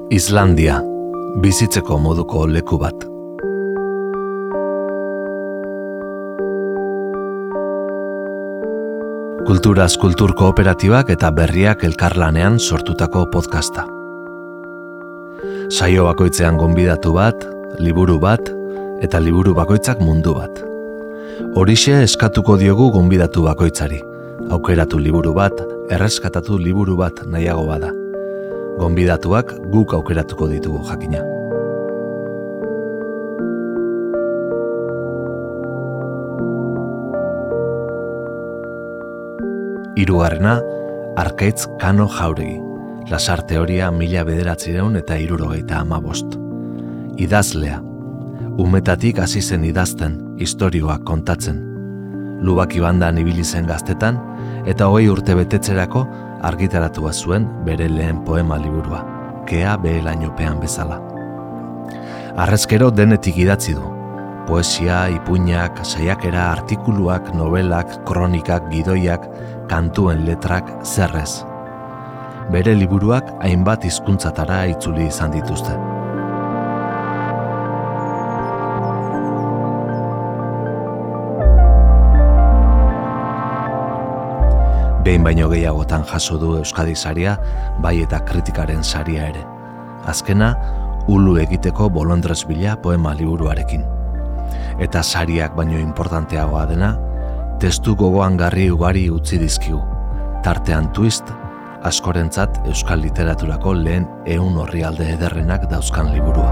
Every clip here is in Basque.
Islandia, bizitzeko moduko leku bat. Kulturaz kultur kooperatibak eta berriak elkarlanean sortutako podcasta. Saio bakoitzean gonbidatu bat, liburu bat eta liburu bakoitzak mundu bat. Horixe eskatuko diogu gonbidatu bakoitzari. Aukeratu liburu bat, erreskatatu liburu bat nahiago bada. Gonbidatuak guk aukeratuko ditugu jakina. Hirugarrena, Arkaitz Kano Jauregi. Lasar teoria 1975. Idazlea. Umetatik hasi zen idazten, istorioak kontatzen. Lubaki bandan ibili zen gaztetan, eta 20 urte betetzerako argitaratu zuen bere lehen poema liburua, Kea behelainopean bezala. Harrezkero denetik idatzi du. Poesia, ipuinak, saiakera, artikuluak, novelak, kronikak, gidoiak, kantuen letrak zerrez. Bere liburuak hainbat hizkuntzatara itzuli izan dituzte. Behin baino gehiagotan jaso du Euskadi saria, bai eta kritikaren saria ere. Azkena, ulu egiteko bolondrez bila poema liburuarekin. Eta sariak baino importanteagoa dena, testu gogoangarri ugari utzi dizkigu. Tartean twist, askorentzat euskal literaturako lehen 100 orrialde ederrenak dauzkan liburua.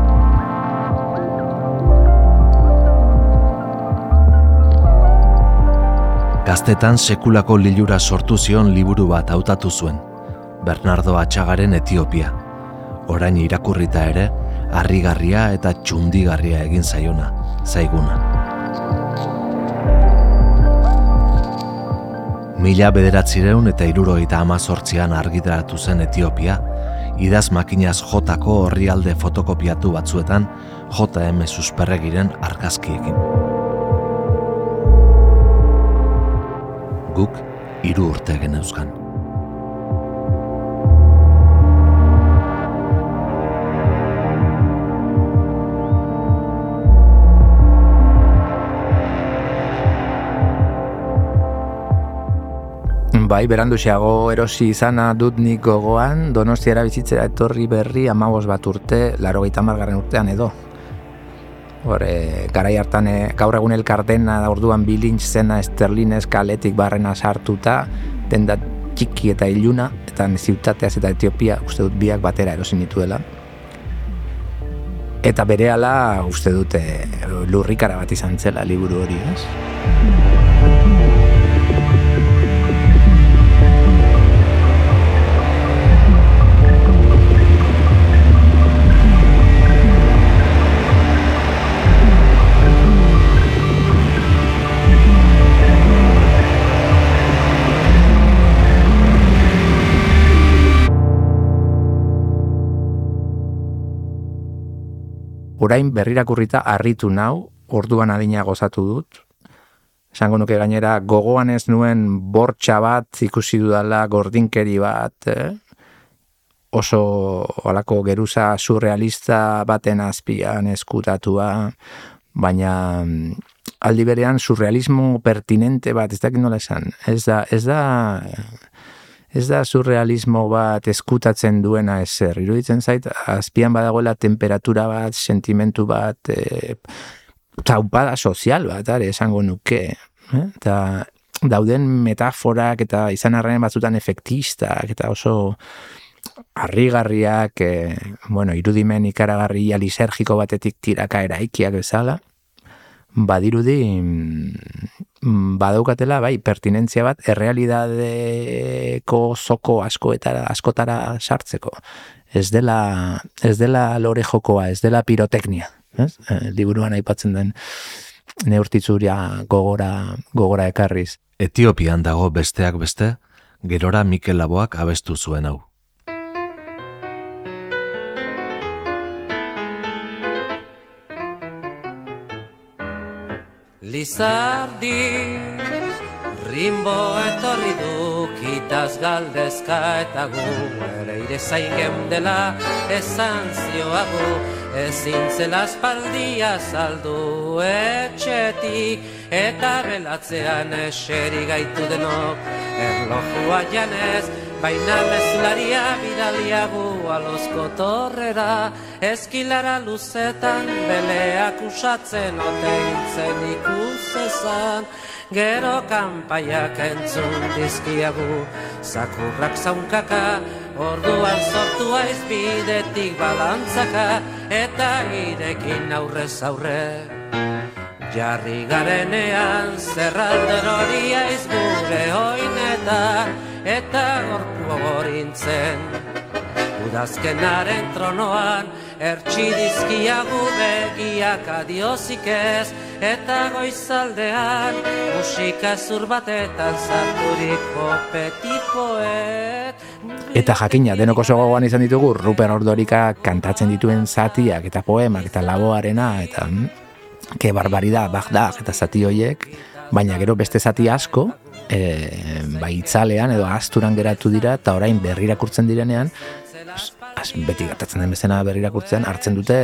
Gaztetan sekulako lilura sortu zion liburu bat hautatu zuen, Bernardo Atxagaren Etiopia. Orain irakurrita ere, harrigarria eta txundigarria egin zaiguna. 1978an argitaratu zen Etiopia, idaz makinaz jotako orrialde fotokopiatu batzuetan J.M. Susperregiren argazkiekin. Guk 3 urte geneuzkan. Bai, beranduxeago erosi izana dut nik gogoan, Donostiara bizitzera etorri berri 15 bat urte, 80. urtean edo. Garai hartan gaur egun elkartena orduan bilintz zena Esterlinez kaletik barrena sartuta, denda txiki eta iluna, eta ziutateaz eta Etiopia uste dut biak batera erosi nituela. Eta berehala uste dut lurrikara bat izan zela liburu hori, ez? Orain berrirakurrita harritu nau, orduan adina gozatu dut. Esango nuke gainera gogoan ez nuen bortxa bat ikusi dudala, gordinkeri bat, oso holako geruza surrealista baten azpian eskutatua, baina aldi berean surrealismo pertinente bat, ez dakit nola esan, ez da surrealismo bat eskutatzen duena ezer. Iruditzen zait, azpian badagoela temperatura bat, sentimentu bat, taupada sozial bat, esango nuke. Eta dauden metaforak eta izan arren batzutan efektistak eta oso harrigarriak, irudimen ikaragarri lisergiko batetik tiraka eraikiak bezala. Badirudi badaukatela, bai, pertinentzia bat errealidadeko zoko askotara sartzeko. Ez dela lore jokoa, ez dela piroteknia. Liburuan aipatzen den neurtitzuria gogora ekarriz. Etiopian dago besteak beste, gerora Mikel Laboak abestu zuen hau. Lizardi Rimbo etorri du kitaz galdezka eta gu ere ire zain geundela esan zioagu ezin zela aspaldia saldu etxetik eta belatzean eseri gaitu denok erlojua janez baina mezularia bidaliagu alozko torrera eskilara luzetan beleak usatzen oteintzen ikusezan gero kanpaiak entzun dizkiagu zakurrak zaunkaka orduan sortu aiz bidetik balantzaka eta irekin aurrez aurre jarri garenean zerralder hori aiz gure oineta eta gorpu gorintzen udazkenaren tronoan ertsi dizkiagu begiak adiozik ez eta goizaldean musika zur batetan zarturiko petikoet eta jakina denok oso gogoan izan ditugu Ruper Ordorika kantatzen dituen zatiak eta poemak eta laboarena eta ke barbaridad Bagdad eta zati hoiek baina gero beste zati asko itzalean edo asturan geratu dira eta orain berrirakurtzen direnean beti gertatzen den bezena berrirakurtzen hartzen dute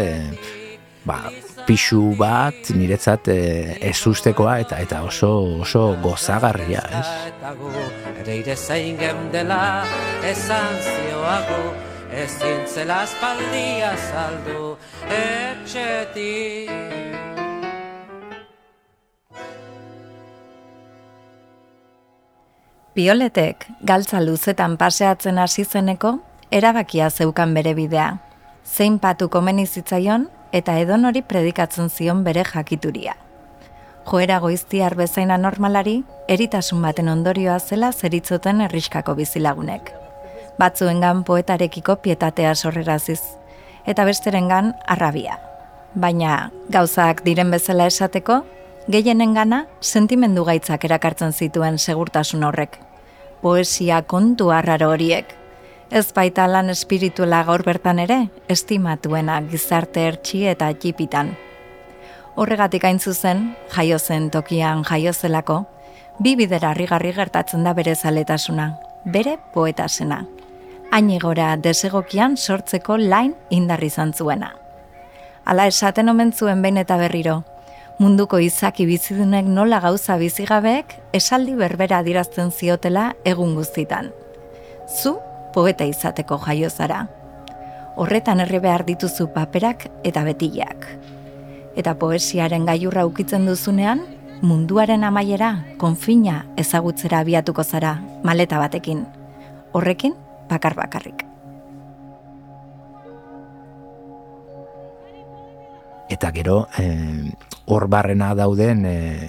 pixu bat niretzat ezustekoa eta oso gozagarria, ez? Ere ire zein geundela esan zioagu ezin zela aspaldia saldu etxetik. Bioletek galtza luzetan paseatzen hasi zeneko erabakia zeukan bere bidea. Zein patu komeni zitzaion eta edonori predikatzen zion bere jakituria. Joera goiztiar bezaina normalari, eritasun baten ondorioa zela zeritzoten herriskako bizilagunek. Batzuengan poetarekiko pietatea sorreraziz, eta besterengan arrabia. Baina gauzak diren bezala esateko, gehienengana sentimendu gaitzak erakartzen zituen segurtasun horrek. Poesia kontu arraro horiek. Ez baita lan espirituala gaur bertan ere, estimatuena gizarte ertsi eta txipitan. Horregatik hain zuzen, jaio zen tokian jaio zelako, bi bidera harrigarri gertatzen da bere zaletasuna, bere poetasena. Hainigora desegokian sortzeko lain indarri izan zuena. Hala esaten omen zuen behin eta berriro, munduko izaki bizidunek nola gauza bizigabeek esaldi berbera adirazten ziotela egun guztitan. Zu poeta izateko jaio zara. Horretan herri behar dituzu paperak eta betileak. Eta poesiaren gailurra ukitzen duzunean, munduaren amaiera, konfina ezagutzera abiatuko zara, maleta batekin. Horrekin, bakarrik. Eta gero, hor barrena dauden,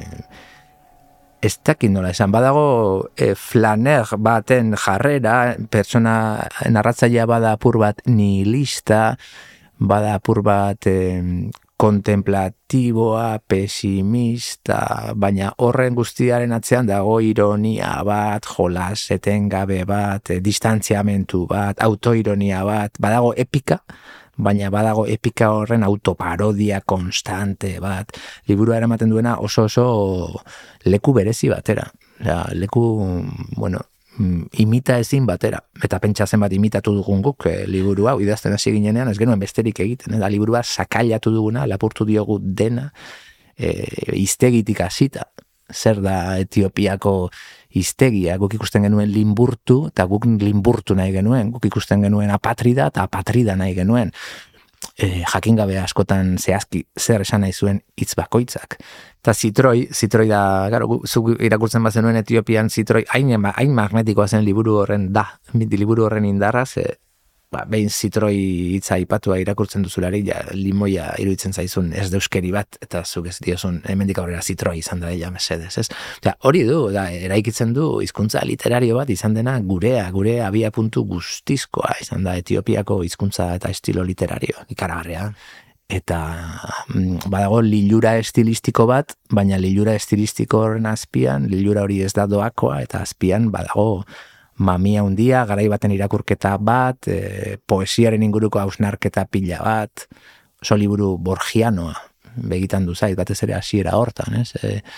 ez dakit nola esan, badago flaner baten jarrera, pertsona narratzailea bada apur bat nihilista, bada apur bat kontemplatiboa, pesimista, baina horren guztiaren atzean dago ironia bat, jolas etengabe bat, distantziamentu bat, autoironia bat, badago epika, baina badago epika horren autoparodia konstante bat, liburua eramaten duena oso leku berezi batera, leku, imita ezin batera, eta pentsa zenbat imitatu dugun guk liburu hau, idazten hasi ginenean, ez genuen besterik egiten, da liburua sakailatu duguna, lapurtu diogu dena, iztegitik hasita, zer da Etiopiako iztegia, guk ikusten genuen Limburtu, eta guk Limburtu nahi genuen, guk ikusten genuen apatrida, eta apatrida nahi genuen. Jakingabe askotan zehazki zer esan nahi zuen hitz bakoitzak. Eta zitroi da, gero, zuk irakurtzen bazenuen Etiopian zitroi, hain magnetikoa zen liburu horren liburu horren indarraz, behin zitroi hitza aipatua irakurtzen duzulari, limoia iruditzen zaizun ez deuskeri bat, eta zuk ez diozun hemendik aurrera zitroi izan da ella mesedez, ez? Hori du, eraikitzen du hizkuntza literario bat izan dena gure abia puntu guztizkoa izan da Etiopiako hizkuntza eta estilo literario, ikaragarria. Eta badago lilura estilistiko bat, baina lilura estilistiko horren azpian, lilura hori ez da doakoa, eta azpian badago mamia handia, garai baten irakurketa bat, poesiaren inguruko hausnarketa pila bat, oso liburu borgianoa begitan du zait, batez ere hasiera hortan, ez?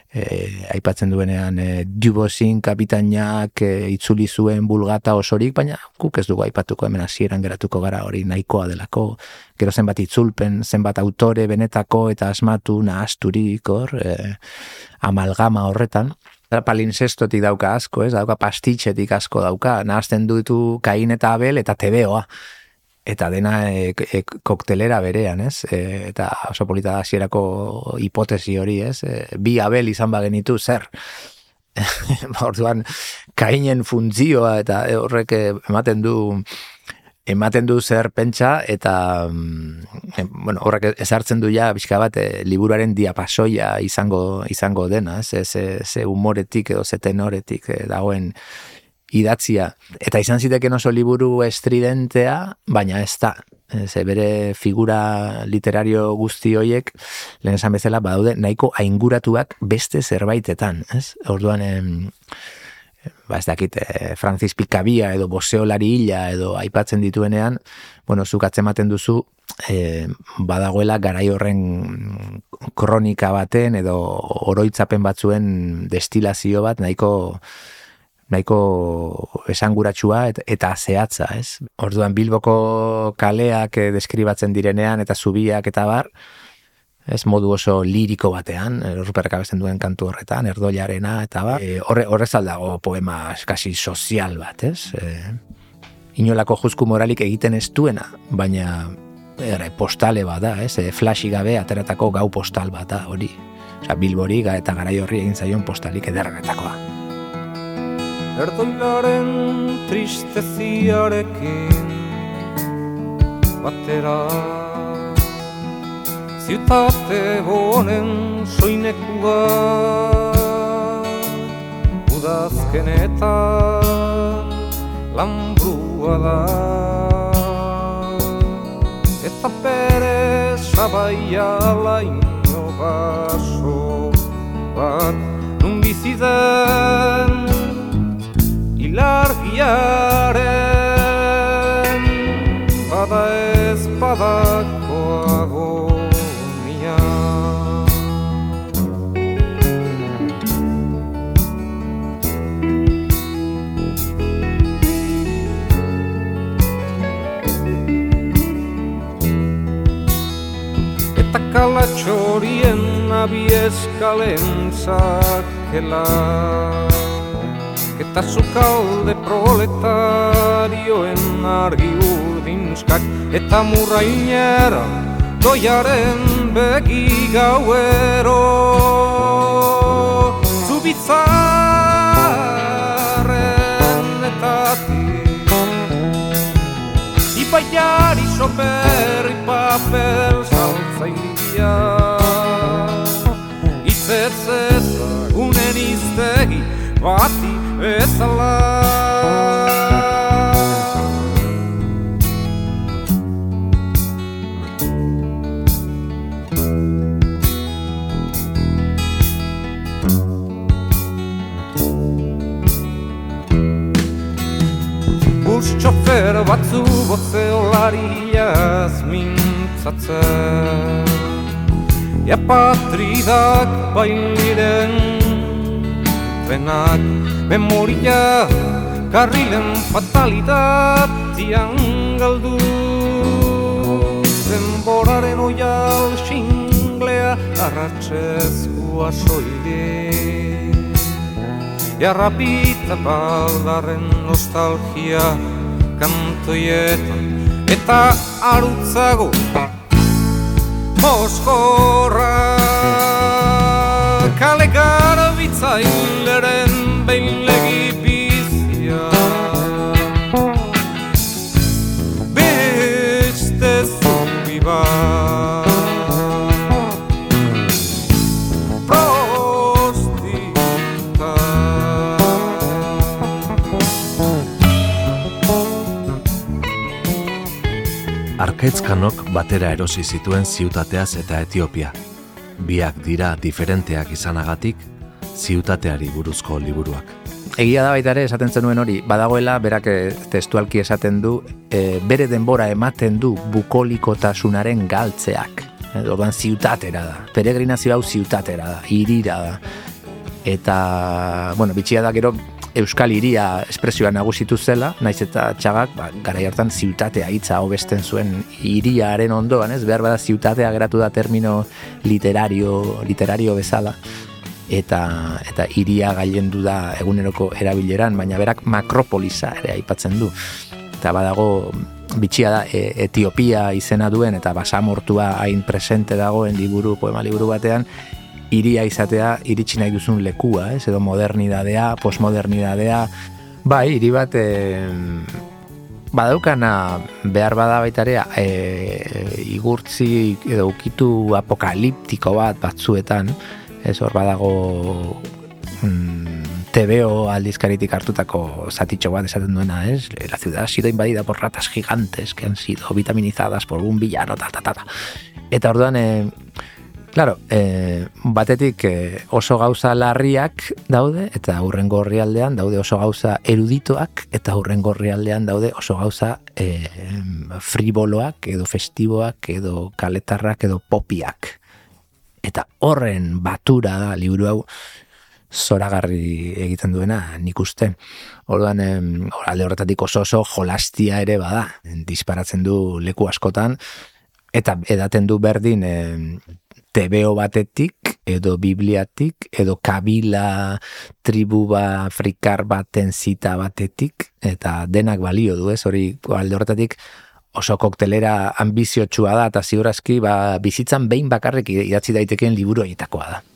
aipatzen duenean Dubosin kapitainak itzuli zuen Bulgata osorik, baina guk ez dugu aipatuko, hemen hasieran geratuko gara, hori nahikoa delako, gero zenbat itzulpen, zenbat autore benetako eta asmatu nahasturik amalgama horretan. Palinzestotik dauka asko, dauka pastitxetik asko dauka, nahazten ditu Kain eta Abel eta TVOa. Eta dena koktelera berean, eta oso polita da hasierako hipotesi hori, bi Abel izan bagenitu zer. Orduan, Kainen funtzioa eta horrek ematen du zer pentsa, eta horrek ezartzen du ja pixka bat liburuaren diapasoia izango dena, ze humoretik edo ze tenoretik dagoen idatzia. Eta izan ziteken oso liburu estridentea, baina ez da. Ze bere figura literario guzti hoiek, lehen esan bezala, badaude nahiko ainguratuak beste zerbaitetan. Orduan, ez dakit, Francis Picabia edo Boseolari Hila edo aipatzen dituenean, zuk atzematen duzu, badagoela garai horren kronika baten edo oroitzapen batzuen destilazio bat nahiko esanguratsua eta zehatza, Orduan Bilboko kaleak deskribatzen direnean eta zubiak eta bar, modu oso liriko batean, Ruperrek abesten duen kantu horretan, Erdoilarena eta bar, horrez aldago poema eskasi sozial bat, Inolako juzku moralik egiten ez duena, baina postale bat da, flashi gabe ateratako gau postal bat da, hori. Bilbori eta garai horri egin zaion postalik ederretakoa. Erdoilaren tristeziarekin batera ziutate honen soinekua udazkenetan lambrua da eta bere sabaia laino baso bat nun biziden ilargiaren bada ez badako agonia. Eta kalatxorien abieskalen zakela eta sukalde proletarioen argi urdinskak eta murrainera doiaren begi gauero zubitzarren etatik ipaiari soperri papel saltzailia itzetzezagunen iztegi bati bezala. Bus txofer batzu bozeolariaz mintzatzen ja patridak bailiren trenak memoria karrilen fatalitatean galdu denboraren oial xinglea arratsezkoa soile jarrapita baldarren nostalgia kantoietan eta arutzago moskorra kale garbitzaileren behinlegi bizia beste zumbi bat prostituta. Arkaitzkanok batera erosi zituen ziutateaz eta Etiopia. Biak dira diferenteak izanagatik, ziutateari buruzko liburuak. Egia da baita ere esaten zenuen hori, badagoela berak testualki esaten du, bere denbora ematen du bukolikotasunaren galtzeak. Orduan ziutatera da, peregrinazio hau ziutatera da, hirira da. eta, bueno, bitxia da gero Euskal Hiria espresioa nagusitu zela, naiz eta Txagak, garai hartan ziutatea hitza hobesten zuen hiriaren ondoan, ez? Behar bada ziutatea geratu da termino literario bezala, eta hiria gailendu da eguneroko erabileran, baina berak makropolisa ere aipatzen du. Eta badago, bitxia da, Etiopia izena duen, eta basamortua hain presente dagoen poema liburu batean, hiria izatea iritsi nahi duzun lekua, edo modernidadea, postmodernidadea, bai, hiri bat badaukana behar bada baitarea igurtzi edo ukitu apokaliptiko bat batzuetan, ez hor badago TVO aldizkaritik hartutako zatitxo bat esaten duena, ez? La ciudad ha sido invadida por ratas gigantes que han sido vitaminizadas por un villano, Eta orduan, claro, batetik oso gauza larriak daude, eta hurrengo orrialdean daude oso gauza eruditoak, eta hurrengo orrialdean daude oso gauza friboloak, edo festiboak, edo kaletarrak, edo popiak. Eta horren batura da liburu hau zoragarri egiten duena, nik uste. Orduan, alde horretatik oso jolastia ere bada, disparatzen du leku askotan, eta edaten du berdin TVO batetik, edo bibliatik, edo kabila tribuba afrikar baten zita batetik, eta denak balio du, ez? Hori alde horretatik oso koktelera ambiziotsua da, eta ziurazki bizitzan behin bakarrik idatzi daitekeen liburu horietakoa da.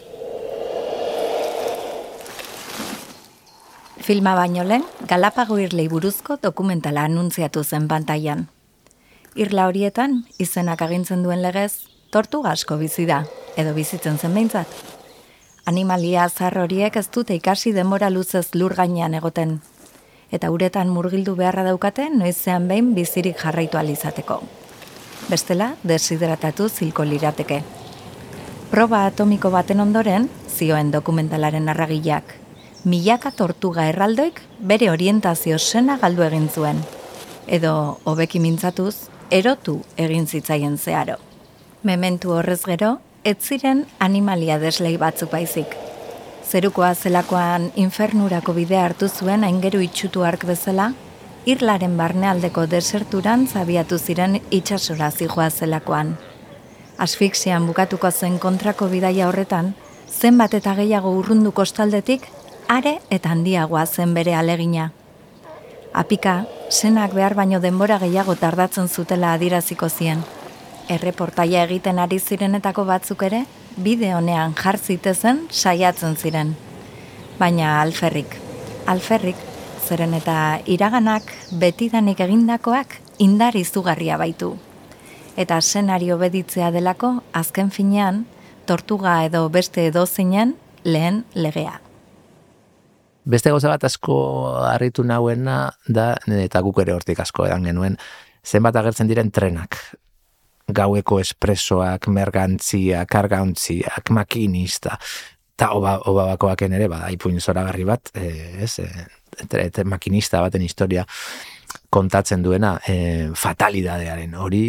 Filma baino lehen, Galapago irlei buruzko dokumentala anuntziatu zen pantailan. Irla horietan, izenak agintzen duen legez, tortuga asko bizi da, edo bizitzen zen behintzat. Animalia zahar horiek ez dute ikasi denbora luzez lur gainean egoten, eta uretan murgildu beharra daukate noizean behin bizirik jarraitu ahal izateko. Bestela, deshidratatu zilko lirateke. Proba atomiko baten ondoren, zioen dokumentalaren arragileak, milaka tortuga erraldoik bere orientazio sena galdu egin zuen, edo hobeki mintzatuz, erotu egin zitzaien zeharo. Mementu horrez gero, ez ziren animalia deslei batzuk baizik. Zerukoa zelakoan infernurako bidea hartu zuen aingeru itxutu hark bezala, irlaren barnealdeko deserturan zabiatu ziren itsasora zijoa zelakoan. Asfixian bukatuko zen kontrako bidaia horretan, zenbat eta gehiago urrundu kostaldetik, are eta handiagoa zen bere alegina. Apika, senak behar baino denbora gehiago tardatzen zutela adiraziko zien. Erreportaia egiten ari zirenetako batzuk ere, bide honean jar zitezen saiatzen ziren. Baina alferrik, zeren eta iraganak betidanik egindakoak indar izugarria baitu. Eta senari obeditzea delako, azken finean, tortuga edo beste edozeinen lehen legea. Beste gauza bat asko harritu nauena da, eta guk ere hortik asko edan genuen, zenbat agertzen diren trenak. Gaueko espresoak, mergantzia, kargauntziak, makinista, eta obabakoaken ere, ipuin zoragarri bat, makinista baten historia kontatzen duena, fatalidadearen hori,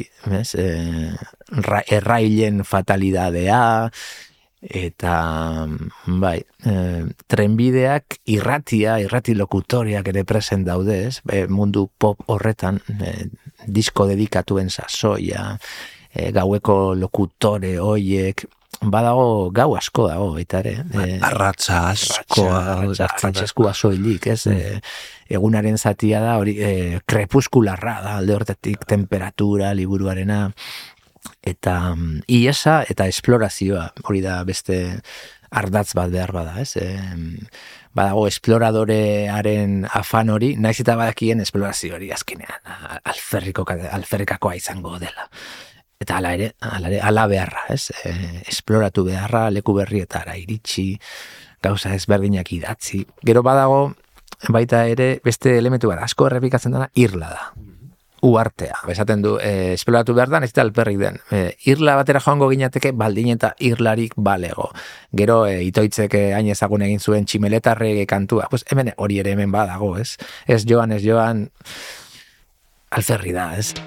errailen fatalidadea, eta bai, trenbideak irrati lokutoriak ere present daude, mundu pop horretan, disko dedikatuen sasoia, gaueko lokutore hoiek, badago gau asko dago, eta ere. Arratza askoa soilik, ez? Egunaren zatia da, hori, krepuskularra da, alde hortetik temperatura, liburuarena, eta iesa eta esplorazioa, hori da beste ardatz bat behar bada, ez? Badago esploradorearen afan hori, naiz eta badakien esplorazio hori azkenean alferrikakoa izango dela. Eta ala beharra, ez? Esploratu beharra, leku berrietara iritsi, gauza ezberdinak idatzi. Gero badago, baita ere, beste elementu bat, asko errepikatzen dena, irla da. Uartea, esaten du, esploratu behar da, ez da alperrik den. Irla batera joango ginateke, baldin eta irlarik balego. Gero, itoitzek hain ezagun egin zuen tximeletarre kantua. Pues hemen hori ere hemen badago, ez? Ez joan, alferri da, ez?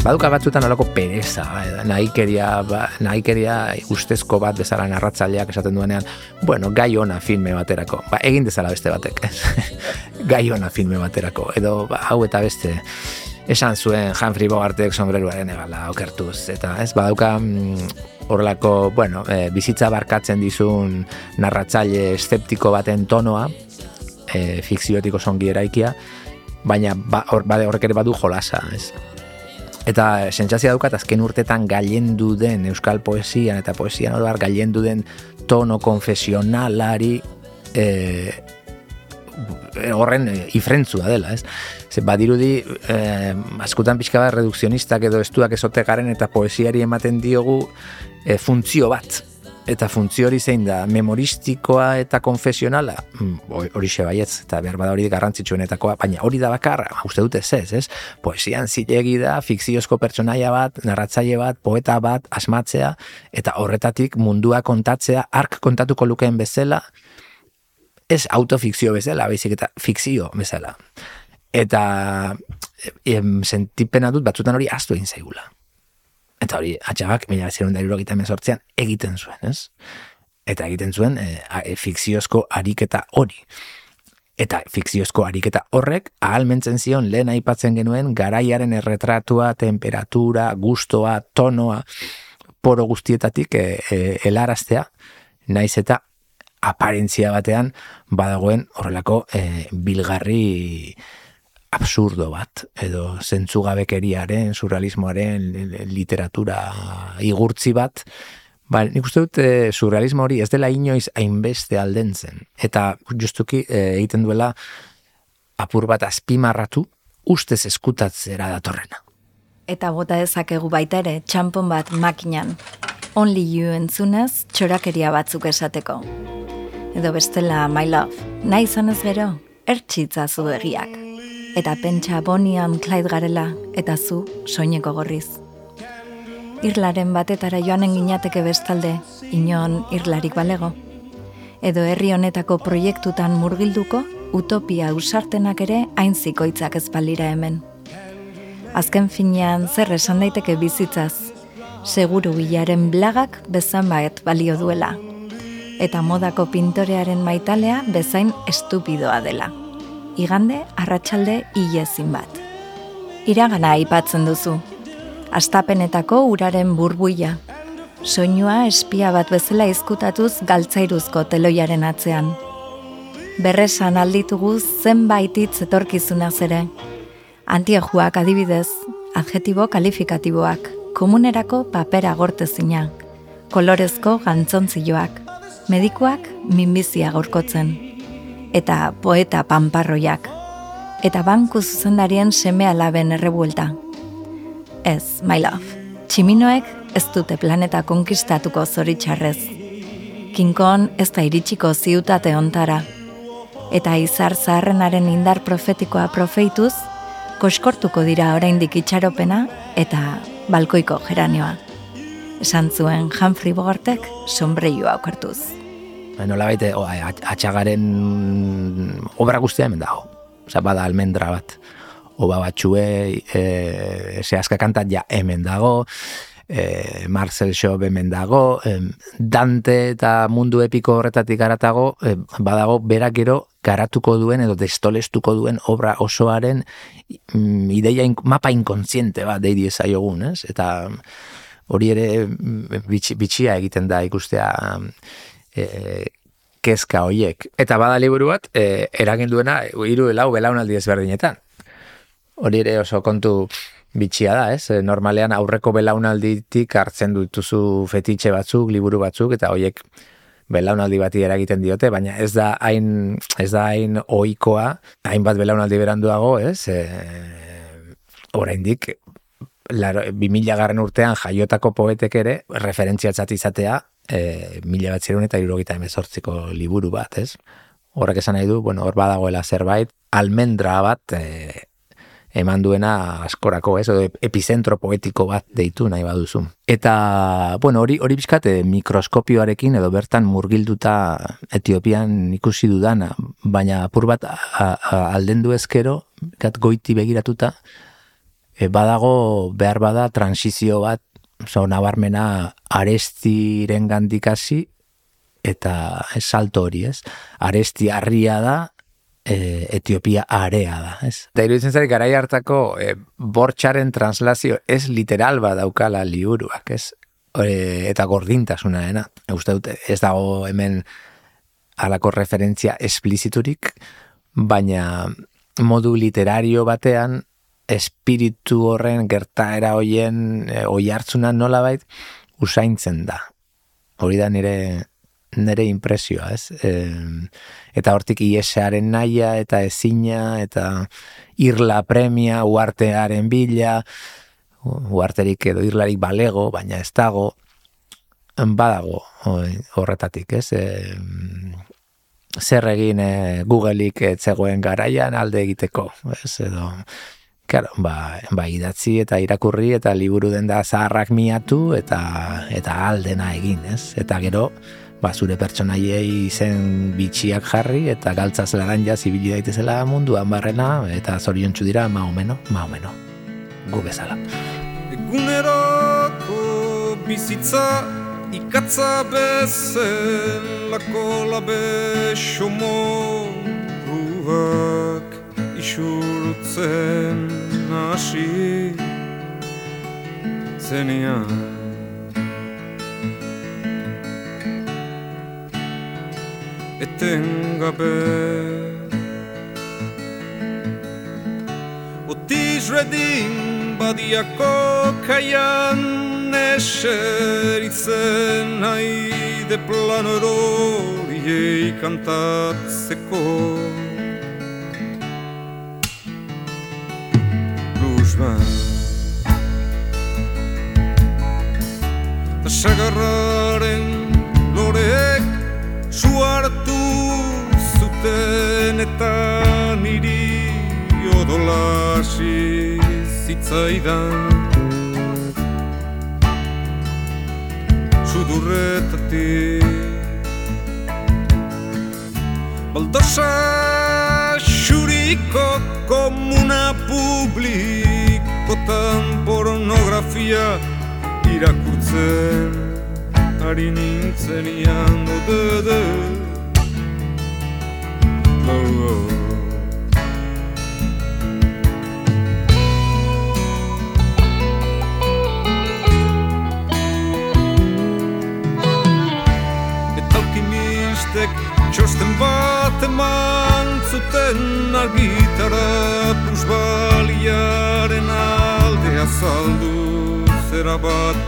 baduka batzutan olako pereza, nahikeria ustezko bat bezala narratzaileak esaten duenean, bueno, gai ona filme baterako, egin dezala beste batek, gai ona filme baterako, edo hau eta beste, esan zuen Humphrey Bogartek sombreruaren egala okertuz, eta ez, badauka horrelako, bueno, bizitza barkatzen dizun narratzaile eszeptiko baten tonoa, fikziotik osongi eraikia, baina horrek ere badu jolasa, ez? Eta sentsazioa daukat azken urtetan gailendu den euskal poesian eta poesian oroar gailendu den tono konfesionalari horren ifrentzua dela, ez? Ze badirudi askotan pixka bat redukzionistak edo estuak ezote garen eta poesiari ematen diogu funtzio bat. Eta funtzio hori zein da, memoristikoa eta konfesionala, hori baietz, eta behar bada hori garrantzitsuenetakoa, baina hori da bakarra, uste dute ez? Poesian zilegi da, fikziozko pertsonaia bat, narratzaile bat, poeta bat, asmatzea, eta horretatik mundua kontatzea, ark kontatuko lukeen bezala, ez autofikzio bezala, baizik eta fikzio bezala. Eta sentipena dut batzutan hori ahaztu egin zaigula. Eta hori, Atxagak, 1978an egiten zuen, ez? Eta egiten zuen fikziozko ariketa hori. Eta fikziozko ariketa horrek ahalmentzen zion lehen aipatzen genuen garaiaren erretratua, temperatura, gustoa, tonoa, poro guztietatik helaraztea, naiz eta aparentzia batean badagoen horrelako bilgarri absurdo bat, edo zentzugabekeriaren, surrealismoaren, literatura igurtzi bat, nik uste dut surrealismo hori ez dela inoiz hainbeste aldentzen, eta justuki egiten duela apur bat azpimarratu ustez eskutatzera datorrena. Eta bota dezakegu baita ere, txampon bat makinan, only you entzunez, txorakeria batzuk esateko. Edo bestela, my love, nahi izanez gero, ertxitzazu egiak. Eta pentsa Bonnie and Clyde garela, eta zu soineko gorriz. Irlaren batetara joanen ginateke bestalde, inon irlarik balego. Edo herri honetako proiektutan murgilduko, utopia usartenak ere hain zikoitzak ez balira hemen. Azken finean zer esan daiteke bizitzaz, seguru bilaren blagak bezan bat balio duela. Eta modako pintorearen maitalea bezain estupidoa dela. Igande, arratsalde ilezin bat. Iragana aipatzen duzu. Astapenetako uraren burbuila. Soinua espia bat bezala izkutatuz galtzairuzko teloiaren atzean. Berresan alditugu zenbait hitz etorkizunaz ere. Antiejuak adibidez, adjetibo kalifikatiboak, komunerako papera gortezina, kolorezko gantzontzioak, medikuak minbizia gaurkotzen. Eta poeta panparroiak, eta banku zuzendarien seme alaben errebuelta. Ez, my love, tximinoek ez dute planeta konkistatuko zoritxarrez. Kinkon ez da iritsiko ziutate ontara, eta izar zaharrenaren indar profetikoa profeituz, koskortuko dira oraindik itxaropena eta balkoiko geranioa. Esan zuen Humphrey Bogartek sombreioa okartuz. Nola baite, Atxagaren obra guztia hemen dago. Osa, bada almendra bat. Oba batxue, zehazka kantat ja hemen dago, Marcel Schob hemen dago, Dante eta mundu epiko horretatik garatago, badago berak gero garatuko duen edo destolestuko duen obra osoaren ideia mapa inkontziente bat deidi ezaiogun, ez? Eta hori ere bitxia egiten da ikustea kezka hoiek. Eta bada liburu bat, eragin duena 3-4 belaunaldi ezberdinetan. Hori ere oso kontu bitxia da, ez? Normalean aurreko belaunalditik hartzen dituzu fetitxe batzuk, liburu batzuk, eta hoiek belaunaldi bati eragiten diote, baina ez da hain ohikoa, hainbat belaunaldi beranduago, ez? Oraindik 2000 urtean jaiotako poetek ere referentziatzat izatea 1978ko liburu bat, ez? Horrek esan nahi du, hor badagoela zerbait, almendra bat eman duena askorako, ez? Epizentro poetiko bat deitu nahi baduzu. Eta, hori bizkat mikroskopioarekin edo bertan murgilduta Etiopian ikusi dudana, baina apur bat aldendu ezkero, goiti begiratuta, badago behar bada transizio bat, nabarmena Arestiren gandikasi, eta salto hori, ez? Aresti harria da, Etiopia area da, ez? Eta iruditzen zari garai hartako bortxaren translazio ez literal bat daukala liburuak, ez? Eta gordintasuna dena. Uste dut, ez dago hemen halako referentzia espliziturik, baina modu literario batean espiritu horren gertaera hoien oihartzuna nolabait usaintzen da. Hori da nire impresioa, ez? Eta hortik iesearen naia eta ezina eta irla premia, uartearen bila, uarterik edo irlarik balego, baina ez dago, badago horretatik, ez? Zer egin Googleik etzegoen garaian alde egiteko, ez? Edo, claro, idatzi eta irakurri eta liburu denda zaharrak miatu eta aldena egin, ez? Eta gero, zure pertsonaiei izen bitxiak jarri eta galtzaz laranja zibili daitezela munduan barrena eta zoriontsu dira maomeno, gu bezala. Eguneroko bizitza ikatza bezelako labe xomorruak isurtzen hasi zenean. Etengabe Otiz redin badiako kaian eseritzen haide plano eroriei kantatzeko Luzban Ta sagarraren loreek su hartu zuten eta niri odolasi zitzaidan sudurretatik baldosa xuriko komuna publikotan pornografia irakurtzen ari nintzen ian Eta alkimistek txosten bat eman zuten argitara plusbaliaren alde azaldu zera bat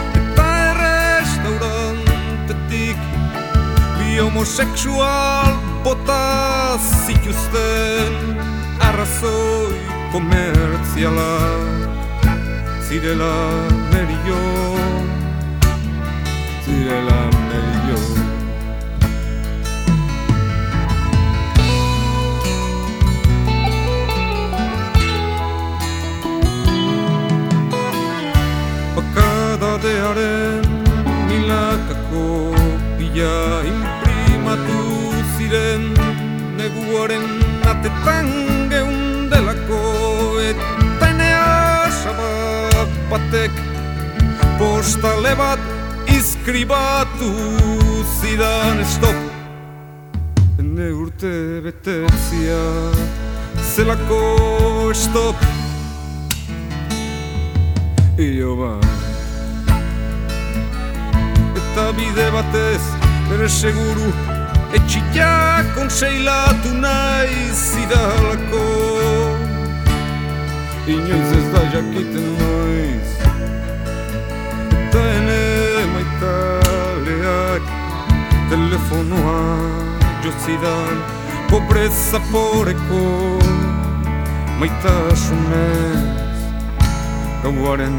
restaurantetik bi homosexual bota zituzten arrazoi komertziala zirela merio Bakadadearen milakako bila imprimatu ziren neguaren atetan geundelako eta enea sabak batek postale bat izkribatu zidan stop ene urte betetzia zelako stop Io eta bide batez bere seguru etxila konseilatu nahi zidalako inoiz ez da jakiten noiz eta ene maitaleak telefonoa jozidan pobreza poreko maitasunez gauaren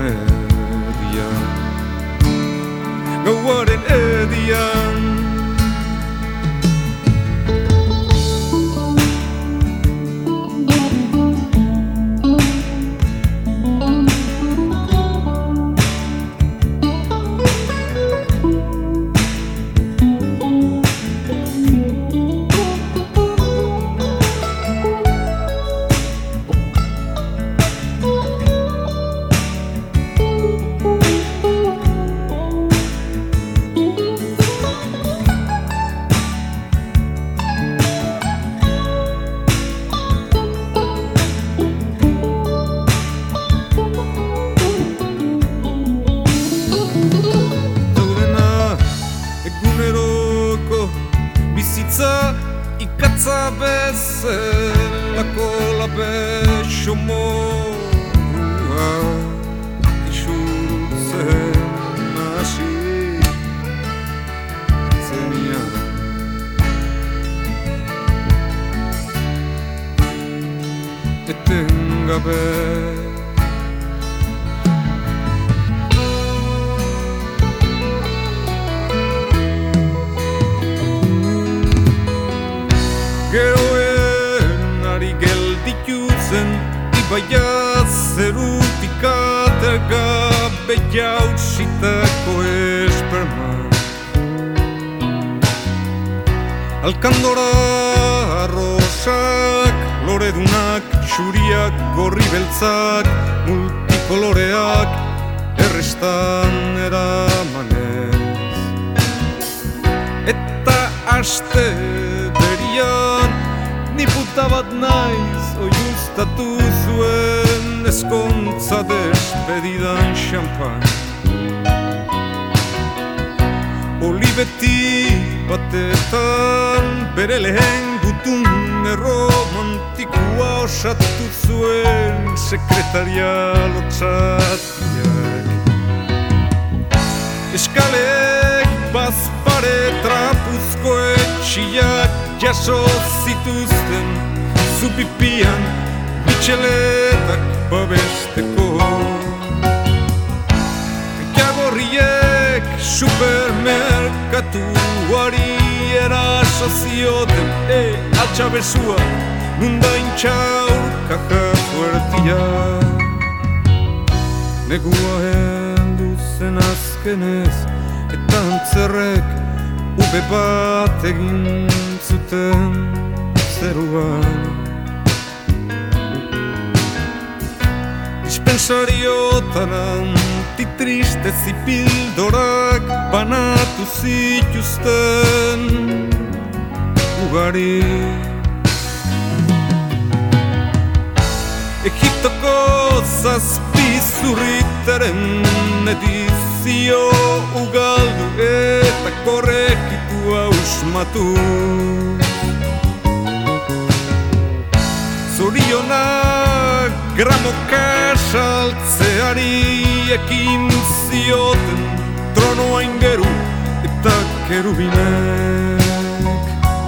edian zelako labeso modua isurtzen hasi zenian. Etengabe Geroen ari geldituzen ibaia zerutik atergabe jausitako esperma. Alkandora arrosak, loredunak, txuriak, gorri beltzak, multikoloreak, errestan eramanez. Eta aste berian, ni puta bat naiz, oiustatu zuen eskontza despedidan xampan. Olibeti batetan bere lehen gutun erromantikoa osatu zuen sekretaria lotsatiak. Eskalek bazpare trapuzko etxiak jaso zituzten zupipian bitxeletak babesteko. Jagorriek supermerkatuari eraso zioten atxabesua nundain txaur kaja fuertia. Negua heldu zen azkenez eta antzerrek ube bat egin zuten zeruan. Dispensariotan antitriste zipildorak banatu zituzten ugari. Egiptoko zazpizurritaren edizio ugaldu eta korrekitua usmatu. Zorionak gramoka saltzeari ekin zioten tronoa ingeru eta kerubinek.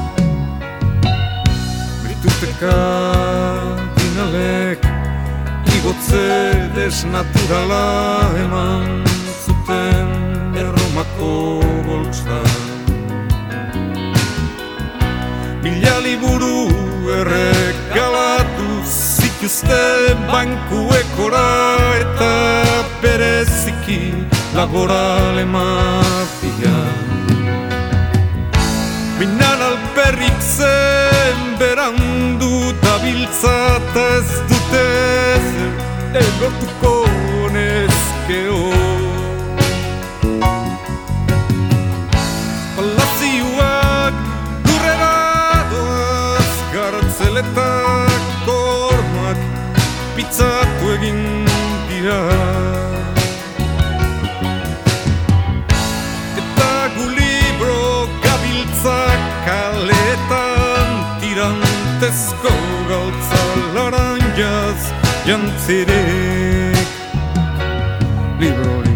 Virtuteka dinalek igotze desnaturala eman zuten Erromako boltstan. Mila liburu erregalatu zituzten bankuekora eta bereziki laborale mafian. Binan alperrik zen berandu dabiltzata ez dute zer elortuko nezkeo. Palazioak lurrera doaz gartzeletak kormak pitzatu egin dira. Eta gu libro gabiltzak kaletan tirantezko galtza laranjaz jantzirek libro